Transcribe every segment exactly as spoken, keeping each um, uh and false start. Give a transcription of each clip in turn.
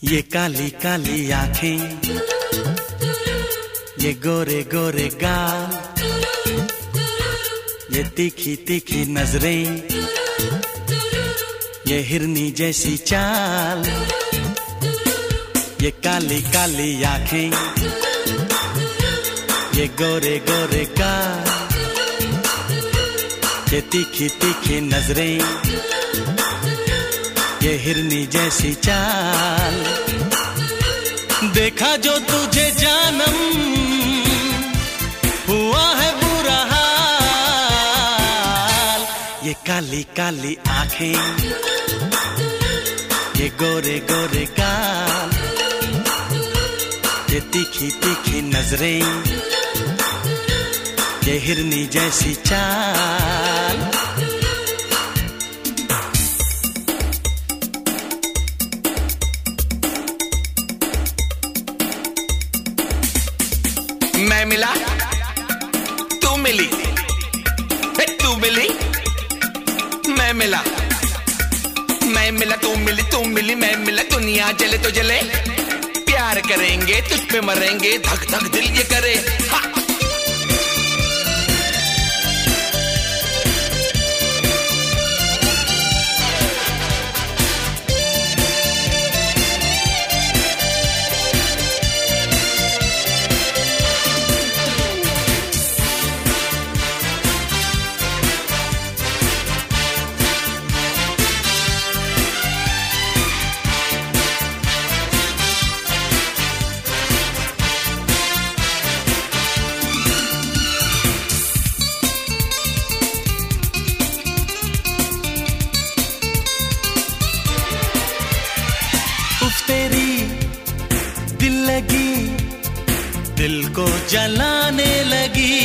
ये काली काली आंखें, ये गोरे गोरे गाल, ये तीखी तीखी नजरें, ये हिरनी जैसी चाल। ये काली काली आंखें, ये गोरे गोरे गाल, ये तीखी तीखी नजरें, ये हिरनी जैसी चाल। देखा जो तुझे जानम, हुआ है बुरा हाल। ये काली काली आंखें, ये गोरे गोरे गाल, ये तीखी तीखी नजरें, ये हिरनी जैसी चाल। मैं मिला, तू मिली, तू मिली, मैं मिला, मैं मिला, तू मिली, तू मिली, मैं मिला। दुनिया जले तो जले, प्यार करेंगे तुझ पे मरेंगे, धक धक दिल ये करे। हा! तेरी दिल लगी, दिल को जलाने लगी।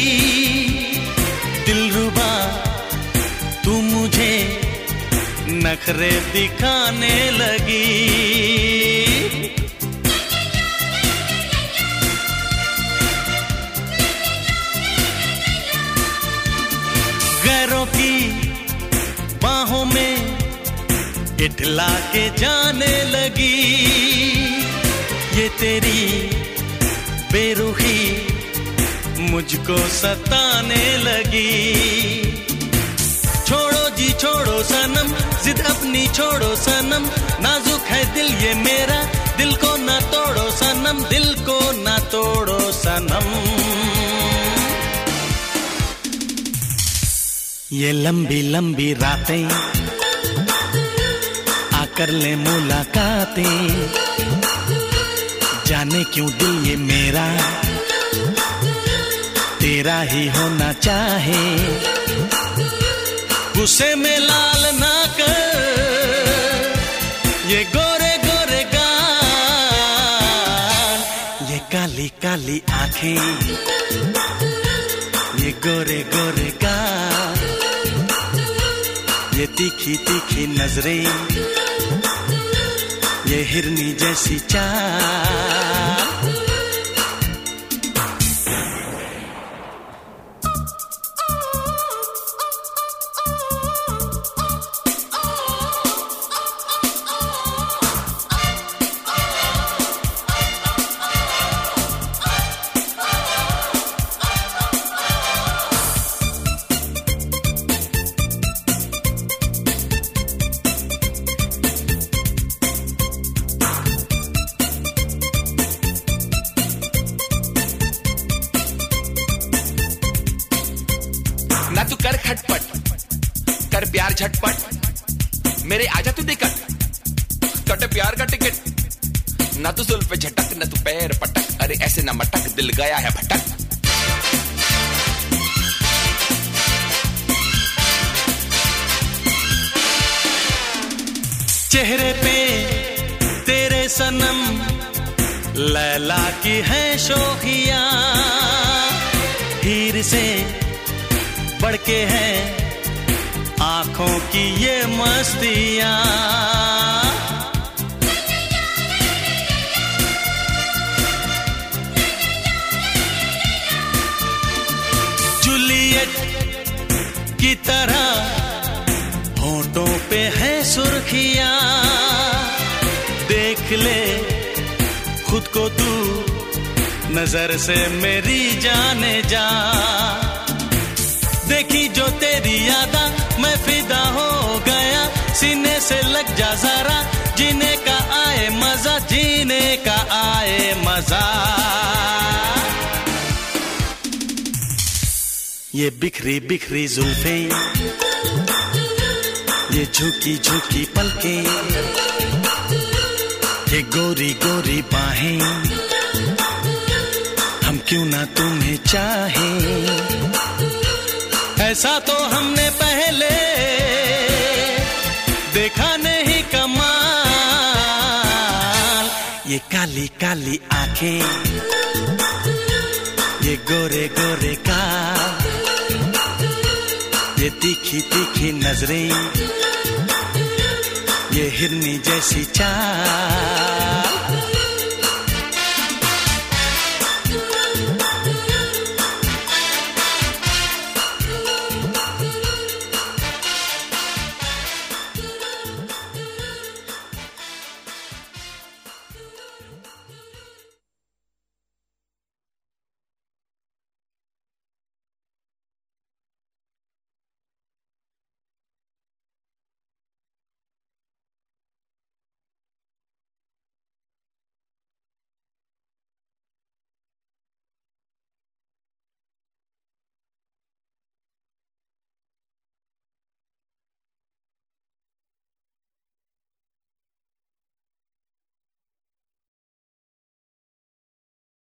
दिलरुबा तू मुझे नखरे दिखाने लगी। गैरों की बाहों में इठला के जाने लगी। ये तेरी बेरुखी मुझको सताने लगी। छोड़ो जी छोड़ो सनम, जिद अपनी छोड़ो सनम, नाजुक है दिल ये मेरा, दिल को ना तोड़ो सनम, दिल को ना तोड़ो सनम। ये लंबी लंबी रातें कर ले मुलाकातें, जाने क्यों दिल ये मेरा तेरा ही होना चाहे। गुस्से में लाल ना कर ये गोरे गोरे गाल, ये काली काली आंखें, ये गोरे गोरे गाल, ये तीखी तीखी नजरें, ये हिरनी जैसी चाल। ना तू कर खटपट, कर प्यार झटपट, मेरे आजा तू दिक्कत, कट प्यार का टिकट। ना तू जुल्फ झटक, ना तू पैर पटक, अरे ऐसे ना मटक, दिल गया है भटक। चेहरे पे तेरे सनम लैला की है शोखियां, हीर से बढ़ के है आंखों की ये मस्तियां। जूलियट की तरह होठों पे है सुर्खियां, देख ले खुद को तू नजर से मेरी जाने जा। देखी जो तेरी यादा मैं फिदा हो गया, सीने से लग जा जरा, जीने का आए मजा, जीने का आए मजा। ये बिखरी बिखरी जुल्फे, ये झुकी झुकी पलकें, ये गोरी गोरी बाहें, हम क्यों ना तुम्हें चाहें। ऐसा तो हमने पहले देखा नहीं कमाल। ये काली काली आंखें, ये गोरे गोरे गाल, ये तीखी तीखी नजरें, ये हिरनी जैसी चाल।